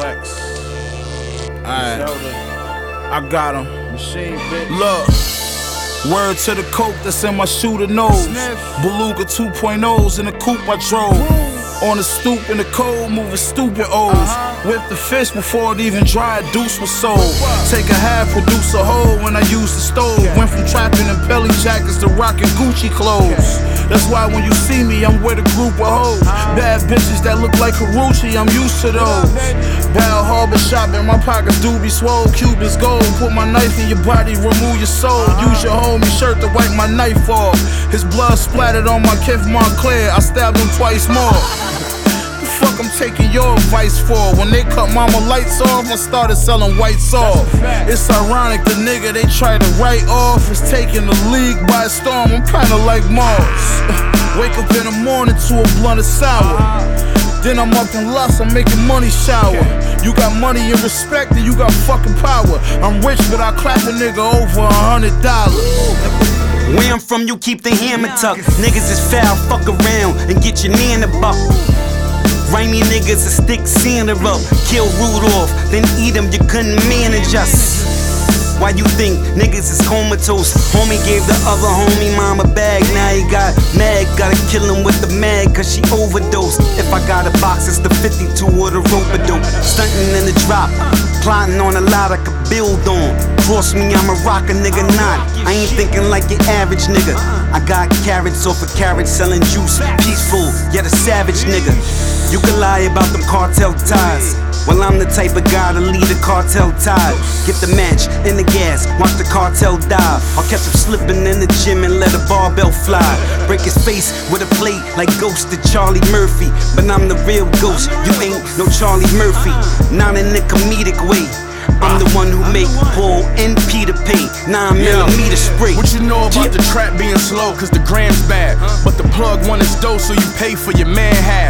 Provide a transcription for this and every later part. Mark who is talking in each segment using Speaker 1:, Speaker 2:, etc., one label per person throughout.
Speaker 1: Flex.
Speaker 2: Alright, I got him.
Speaker 1: Machine, bitch.
Speaker 2: Look, word to the coke that's in my shooter nose. Beluga 2.0s in the coupe I drove. On the stoop in the cold, moving stupid O's. Whip the fish before it even dried, deuce was sold. Take a half, produce a whole when I use the stove. Went from trapping in belly jackets to rocking Gucci clothes. That's why when you see me, I'm with a group of hoes. Bad bitches that look like Karuchi, I'm used to those. Bal Harbor shopping, my pockets do be swole. Cubans gold, put my knife in your body, remove your soul. Use your homie shirt to wipe my knife off. His blood splattered on my Kif Montclair, I stabbed him twice more. The fuck I'm taking your advice for? When they cut mama lights off, I started selling white salt. It's ironic the nigga they try to write off is taking the league by storm. I'm kinda like Mars. Wake up in the morning to a blunt of sour. Then I'm up in lust, I'm making money shower. You got money and respect and you got fucking power. I'm rich but I clap a nigga over $100.
Speaker 3: Where I'm from, you keep the hammer tucked. Niggas is foul, fuck around and get your knee in the buck. Grimy niggas a stick Santa up. Kill Rudolph, then eat him, you couldn't manage us. Why you think niggas is comatose? Homie gave the other homie mom a bag, now he got mad. Gotta kill him with the mag, cause she overdosed. If I got a box, it's the 52 or the rope-a-dope. Stunting in the drop, plotting on a lot I could build on. Cross me, I'm a rocker, nigga, not. I ain't thinking like your average nigga. I got carrots off a carrot selling juice. Peaceful, yet a savage nigga. You can lie about them cartel ties. Well, I'm the type of guy to lead a cartel tide. Get the match in the gas, watch the cartel die. I kept him slipping in the gym and let a barbell fly. Break his face with a plate like Ghost to Charlie Murphy. But I'm the real ghost, you ain't no Charlie Murphy. Not in a comedic way. I'm the one who make Paul and Peter pay 9mm spray.
Speaker 4: What you know about the trap being slow, cause the gram's bad. But the plug one is dope, so you pay for your man half.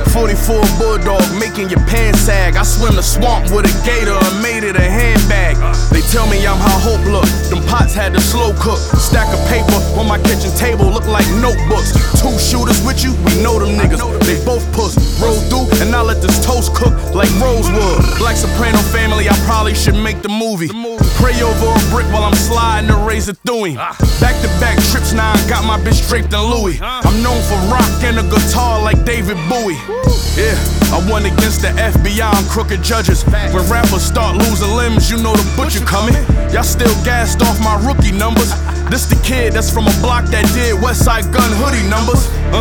Speaker 4: 44 Bulldog making your pants sag. I swim the swamp with a gator and made it a handbag. They tell me I'm how hope look. Them pots had to slow cook. Stack of paper on my kitchen table look like notebooks. 2 shooters with you, we know them niggas. They both puss. Roll through and I let this toast cook like Rosewood. Black Soprano family, I probably should make the movie. Pray over a brick while I'm sliding the razor through him. Back to back trips, now I got my bitch draped in Louis. I'm known for rock and a guitar like David Bowie. Yeah, I won against the FBI on crooked judges. When rappers start losing limbs, you know the butcher coming. Y'all still gassed off my rookie numbers. This the kid that's from a block that did Westside Gun hoodie numbers.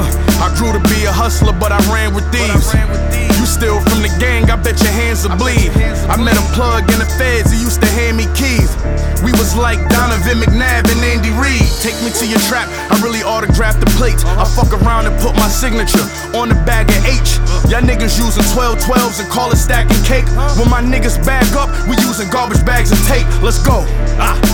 Speaker 4: I grew to be a hustler, but I ran with thieves. You still from the gang, I bet your hands will bleed. I met a plug in the feds, he used to hand me keys. We was like Donovan McNabb and Andy Reid. Take me to your trap, I really autographed the plates. I fuck around and put my signature on the bag of H. Y'all niggas using 12-12s and call it stacking cake. When my niggas bag up, we using garbage bags and tape. Let's go.